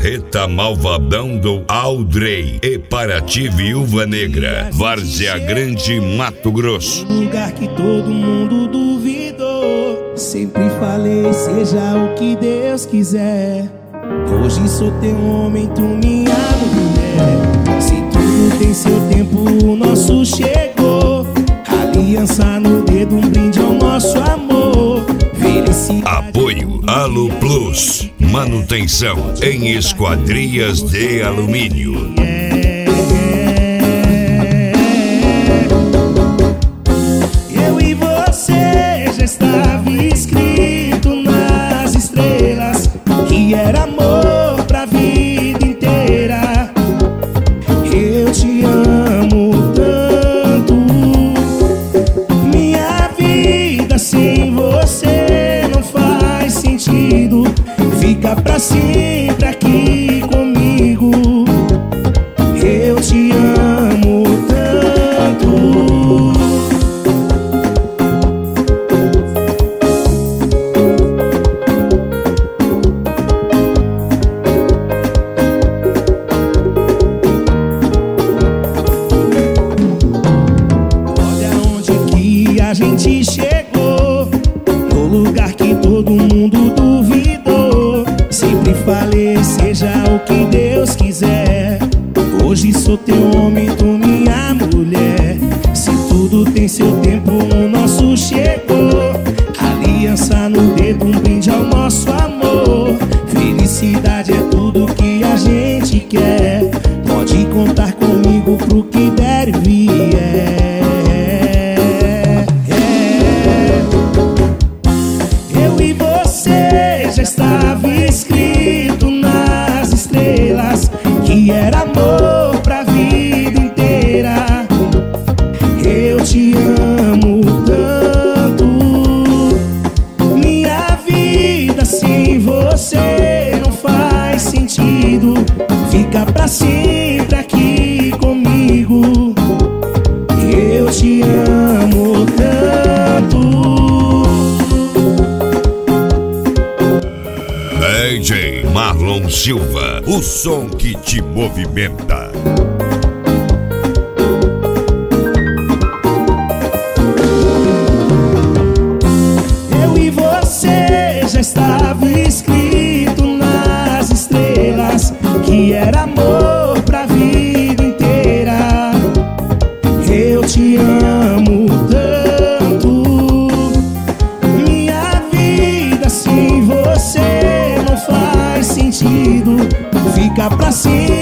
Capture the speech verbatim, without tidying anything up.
Marreta Malvadão do Aldrey e Paraty Viúva Negra, Várzea Grande, Mato Grosso. Lugar que todo mundo duvidou. Sempre falei, seja o que Deus quiser. Hoje sou teu homem, tu minha mulher. Se tudo tem seu tempo, o nosso chegou. Aliança no dedo, um brinde ao nosso amor. Felicidade. Apoio Alu Plus, manutenção em esquadrias de alumínio. Eu e você já estava escrito nas estrelas que era amor pra vida inteira. Eu te amo tanto, minha vida sem você não faz sentido. Fica pra sempre aqui comigo. Eu te amo tanto. Olha onde que a gente chegou, no lugar que todo mundo duvidou. Sempre falei, seja o que Deus quiser. Hoje sou teu homem, tu minha mulher. Se tudo tem seu tempo, o nosso chegou. Aliança no dedo, um brinde ao nosso amor. Felicidade é tudo que a gente quer. Pode contar comigo pro que der e vier. Eu e você já estava escrito nas estrelas que era amor pra vida inteira. Eu te amo tanto, minha vida sem você não faz sentido. Fica pra sempre aqui comigo. Eu te amo tanto. D J Marlon Silva, o som que te movimenta. Eu e você já estava escrito nas estrelas que era amor pra vida inteira. Eu te amo tanto, minha vida sem você não faz sentido. Fica pra sempre